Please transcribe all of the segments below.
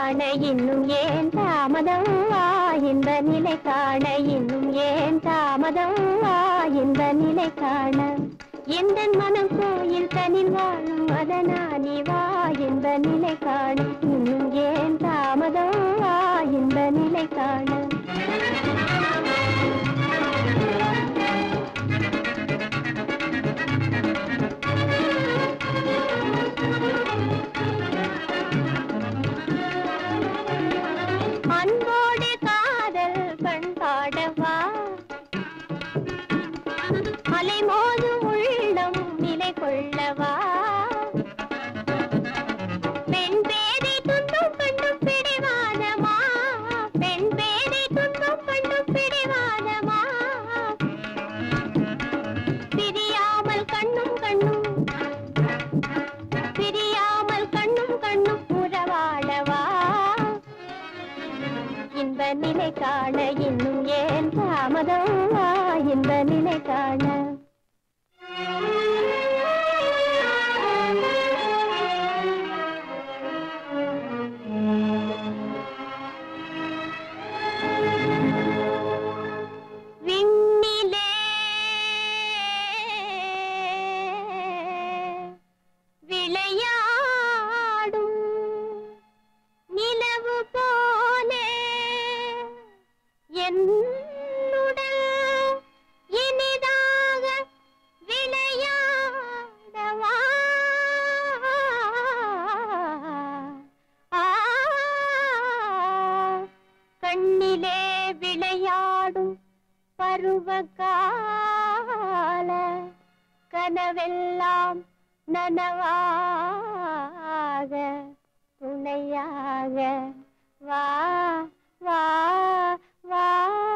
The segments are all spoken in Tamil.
காண இன்னும் ஏன் தாமதம் வா இந்த நிலை காண இன்னும் ஏன் தாமதம் வா இந்த நிலை காண எந்த மனம் கோயில் தனில் வாழும் அதனானி வா இந்த நிலை காண இன்னும் ஏன் தாமதம் வா இந்த நிலை காண அன்போடு காதல் பண்பாடவா அலைமோதும் உள்ளம் நிலை கொள்ளவா பெண் பேரை துன்பம் கண்டும் பிடிவாதமா பெண் பேரை துன்பம் கண்டும் பிடிவாதமா பிரியாமல் கண்ணும் கண்ணும் பிரியாமல் கண்ணும் கண்ணும் உறவாடவா இந்த நிலை காண இன்னும் ஏன் தாமதம் வா இந்த நிலை காண விண்ணிலே விளையாடும் நிலவு போலே என்னுடன் இனிதாக விளையாடவா கண்ணிலே விளையாடும் பருவகால கனவெல்லாம் நனவாக துணையாக வா வா வா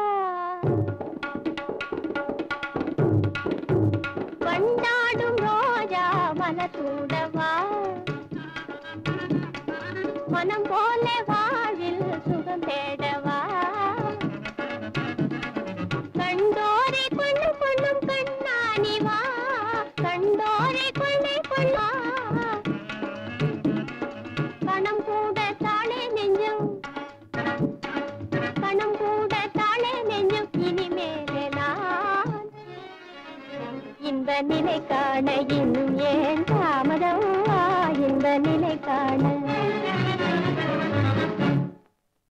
வண்டாடும் ரோஜா மலத்தூடவா மனம் போல வாழ்வில் சுகம் தேடவா கண்டோரை கொண்டு கொள்ளும் கண்ணாணி வா கண்டோரை கொண்டே கொள்ளா கணம் கூட தாளே நெஞ்சும் கணம் கூட தாளே நெஞ்சும் இனிமேலே நான் இந்த நிலை காண இன்னும் ஏன் தாமதம் வா இந்த நிலை காண